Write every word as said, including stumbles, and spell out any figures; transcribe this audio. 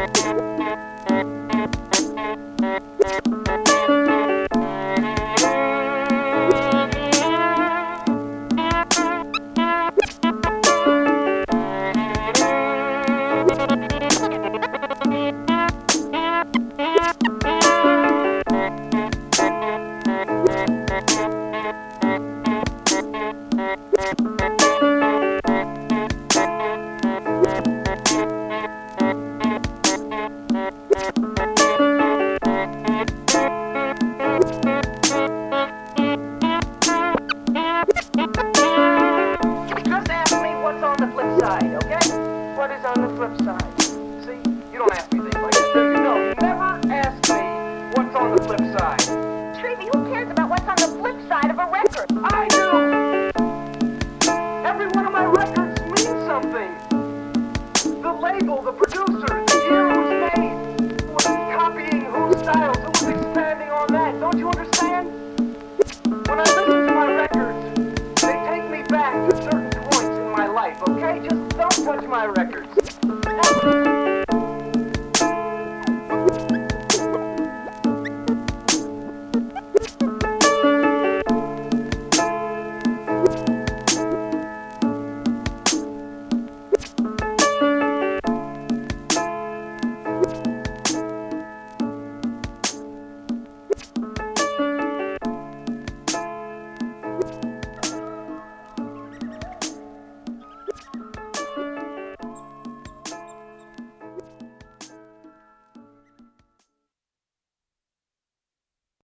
What is on the flip side? See, you don't ask me things like this, do you? No, you never ask me what's on the flip side. Treevy, who cares about what's on the flip side of a record? I do! Every one of my records means something. The label, the producer, the year it was made, who was copying whose styles, who was expanding on that. Don't you understand? When I listen to my records, they take me back to certain points in my life, okay? Just don't touch my records.